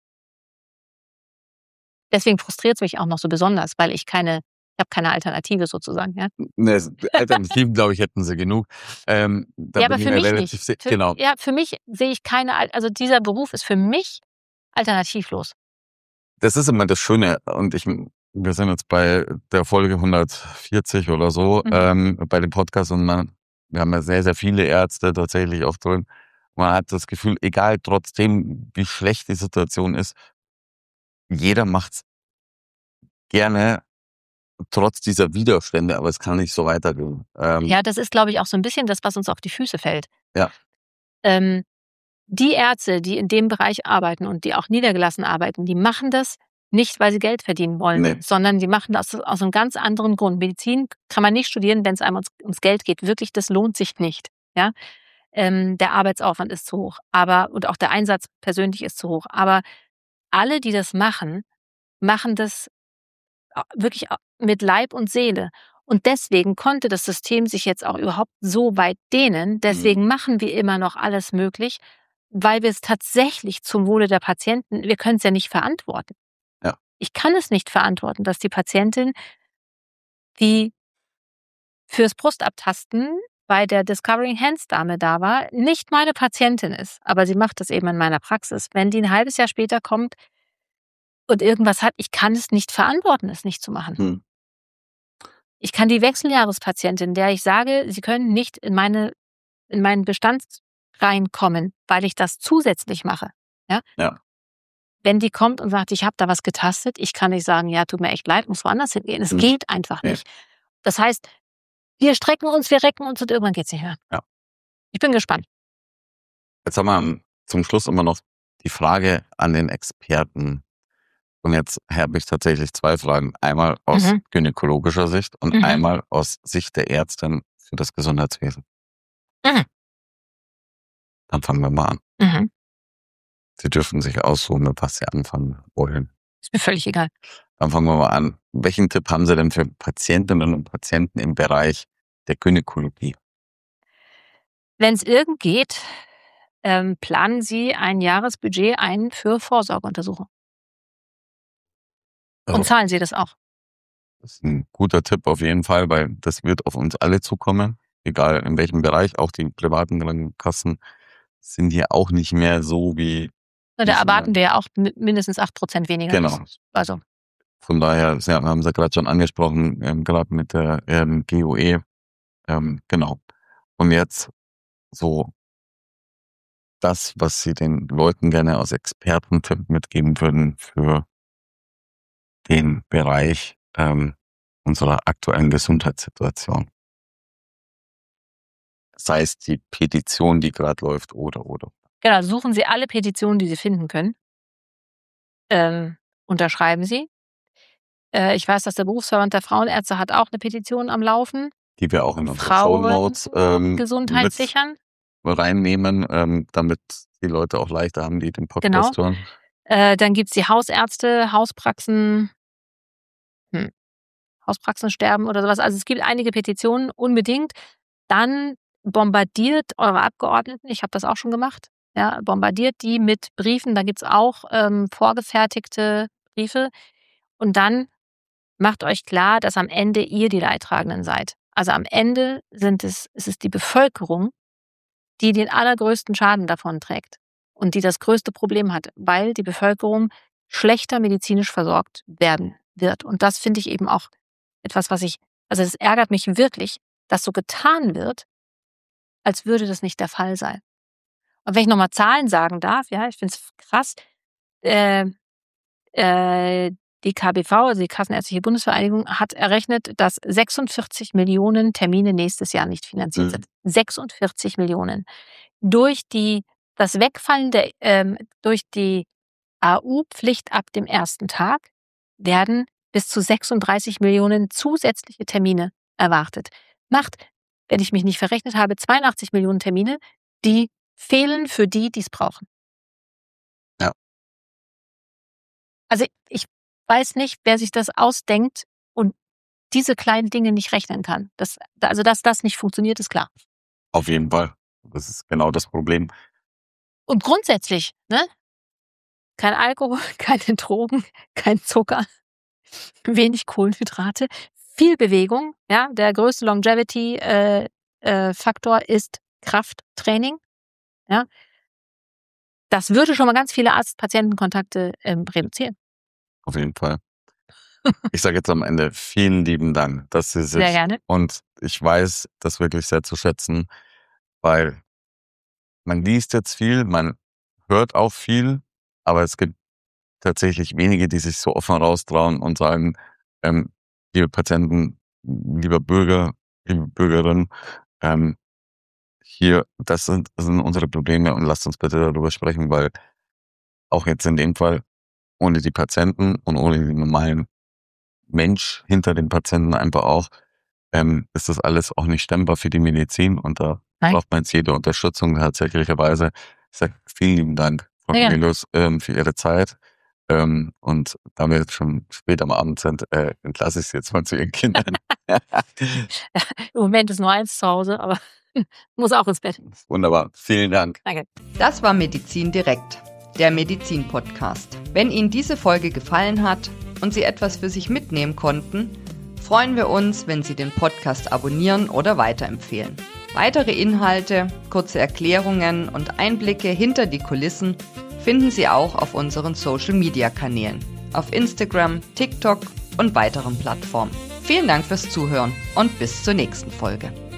[SPEAKER 3] Deswegen frustriert es mich auch noch so besonders, weil ich habe keine Alternative sozusagen. Ja?
[SPEAKER 2] Ne, Alternativen, glaube ich, hätten Sie genug.
[SPEAKER 3] Ja, aber für mich nicht.
[SPEAKER 2] Genau.
[SPEAKER 3] Ja, für mich sehe ich also dieser Beruf ist für mich alternativlos.
[SPEAKER 2] Das ist immer das Schöne und wir sind jetzt bei der Folge 140 oder so bei dem Podcast und wir haben ja sehr, sehr viele Ärzte tatsächlich auch drin. Man hat das Gefühl, egal trotzdem, wie schlecht die Situation ist, jeder macht's gerne, trotz dieser Widerstände, aber es kann nicht so weitergehen.
[SPEAKER 3] Ja, das ist, glaube ich, auch so ein bisschen das, was uns auf die Füße fällt.
[SPEAKER 2] Ja.
[SPEAKER 3] Die Ärzte, die in dem Bereich arbeiten und die auch niedergelassen arbeiten, die machen das Nicht, weil sie Geld verdienen wollen,
[SPEAKER 2] Nee.
[SPEAKER 3] sondern sie machen das aus einem ganz anderen Grund. Medizin kann man nicht studieren, wenn es einem ums Geld geht. Wirklich, das lohnt sich nicht. Ja? Der Arbeitsaufwand ist zu hoch, und auch der Einsatz persönlich ist zu hoch. Aber alle, die das machen das wirklich mit Leib und Seele. Und deswegen konnte das System sich jetzt auch überhaupt so weit dehnen. Deswegen machen wir immer noch alles möglich, weil wir es tatsächlich zum Wohle der Patienten, wir können es ja nicht verantworten.
[SPEAKER 2] Ja.
[SPEAKER 3] Ich kann es nicht verantworten, dass die Patientin, die fürs Brustabtasten bei der Discovering Hands Dame da war, nicht meine Patientin ist. Aber sie macht das eben in meiner Praxis. Wenn die ein halbes Jahr später kommt und irgendwas hat, ich kann es nicht verantworten, es nicht zu machen. Ich kann die Wechseljahrespatientin, der ich sage, sie können nicht in meinen Bestand reinkommen, weil ich das zusätzlich mache.
[SPEAKER 2] Ja.
[SPEAKER 3] Wenn die kommt und sagt, ich habe da was getastet, ich kann nicht sagen, ja, tut mir echt leid, muss woanders hingehen. Es geht einfach nicht. Das heißt, wir recken uns und irgendwann geht's nicht mehr.
[SPEAKER 2] Ja.
[SPEAKER 3] Ich bin gespannt.
[SPEAKER 2] Jetzt haben wir zum Schluss immer noch die Frage an den Experten. Und jetzt habe ich tatsächlich 2 Fragen. Einmal aus gynäkologischer Sicht und einmal aus Sicht der Ärztin für das Gesundheitswesen. Dann fangen wir mal an. Sie dürfen sich aussuchen, mit was Sie anfangen wollen.
[SPEAKER 3] Ist mir völlig egal.
[SPEAKER 2] Dann fangen wir mal an. Welchen Tipp haben Sie denn für Patientinnen und Patienten im Bereich der Gynäkologie?
[SPEAKER 3] Wenn es irgend geht, planen Sie ein Jahresbudget ein für Vorsorgeuntersuchungen. Und zahlen Sie das auch.
[SPEAKER 2] Das ist ein guter Tipp auf jeden Fall, weil das wird auf uns alle zukommen, egal in welchem Bereich. Auch die privaten Krankenkassen sind hier auch nicht mehr so wie...
[SPEAKER 3] Da erwarten wir ja auch mindestens 8% weniger.
[SPEAKER 2] Genau.
[SPEAKER 3] Also.
[SPEAKER 2] Von daher, haben Sie gerade schon angesprochen, gerade mit der GOE. Genau. Und jetzt so das, was Sie den Leuten gerne als Expertentipp mitgeben würden für den Bereich unserer aktuellen Gesundheitssituation. Sei es die Petition, die gerade läuft, oder.
[SPEAKER 3] Genau, suchen Sie alle Petitionen, die Sie finden können. Unterschreiben Sie. Ich weiß, dass der Berufsverband der Frauenärzte hat auch eine Petition am Laufen.
[SPEAKER 2] Die wir auch in unsere Shownotes
[SPEAKER 3] Gesundheit sichern.
[SPEAKER 2] Reinnehmen, damit die Leute auch leichter haben, die den Podcast hören.
[SPEAKER 3] Dann gibt es die Hausärzte, Hauspraxen sterben oder sowas. Also es gibt einige Petitionen, unbedingt. Dann bombardiert eure Abgeordneten, ich habe das auch schon gemacht, ja, bombardiert die mit Briefen, da gibt es auch vorgefertigte Briefe. Und dann macht euch klar, dass am Ende ihr die Leidtragenden seid. Also am Ende ist es die Bevölkerung, die den allergrößten Schaden davon trägt und die das größte Problem hat, weil die Bevölkerung schlechter medizinisch versorgt werden wird. Und das finde ich eben auch etwas, also es ärgert mich wirklich, dass so getan wird, als würde das nicht der Fall sein. Und wenn ich nochmal Zahlen sagen darf, ja, ich finde es krass, die KBV, also die Kassenärztliche Bundesvereinigung, hat errechnet, dass 46 Millionen Termine nächstes Jahr nicht finanziert sind. 46 Millionen. Durch das Wegfallen durch die AU-Pflicht ab dem ersten Tag werden bis zu 36 Millionen zusätzliche Termine erwartet. Macht, wenn ich mich nicht verrechnet habe, 82 Millionen Termine, die fehlen für die es brauchen.
[SPEAKER 2] Ja.
[SPEAKER 3] Also ich weiß nicht, wer sich das ausdenkt und diese kleinen Dinge nicht rechnen kann. Dass das nicht funktioniert, ist klar.
[SPEAKER 2] Auf jeden Fall. Das ist genau das Problem.
[SPEAKER 3] Und grundsätzlich, ne? Kein Alkohol, keine Drogen, kein Zucker, wenig Kohlenhydrate, viel Bewegung. Ja, der größte Longevity-Faktor ist Krafttraining. Ja, das würde schon mal ganz viele Arzt-Patienten-Kontakte reduzieren.
[SPEAKER 2] Auf jeden Fall. Ich sage jetzt am Ende vielen lieben Dank, dass Sie sich...
[SPEAKER 3] Sehr gerne.
[SPEAKER 2] Und ich weiß das wirklich sehr zu schätzen, weil man liest jetzt viel, man hört auch viel, aber es gibt tatsächlich wenige, die sich so offen raustrauen und sagen, liebe Patienten, lieber Bürger, liebe Bürgerin, hier, das sind unsere Probleme und lasst uns bitte darüber sprechen, weil auch jetzt in dem Fall ohne die Patienten und ohne den normalen Mensch hinter den Patienten einfach auch, ist das alles auch nicht stemmbar für die Medizin und da braucht man jetzt jede Unterstützung tatsächlicherweise. Ich sage vielen lieben Dank, Frau Cornelius, für Ihre Zeit. Und da wir jetzt schon spät am Abend sind, entlasse ich Sie jetzt mal zu Ihren Kindern.
[SPEAKER 3] Im Moment ist nur eins zu Hause, aber muss auch ins Bett.
[SPEAKER 2] Wunderbar, vielen Dank.
[SPEAKER 3] Danke.
[SPEAKER 1] Das war Medizin direkt, der Medizin-Podcast. Wenn Ihnen diese Folge gefallen hat und Sie etwas für sich mitnehmen konnten, freuen wir uns, wenn Sie den Podcast abonnieren oder weiterempfehlen. Weitere Inhalte, kurze Erklärungen und Einblicke hinter die Kulissen finden Sie auch auf unseren Social-Media-Kanälen, auf Instagram, TikTok und weiteren Plattformen. Vielen Dank fürs Zuhören und bis zur nächsten Folge.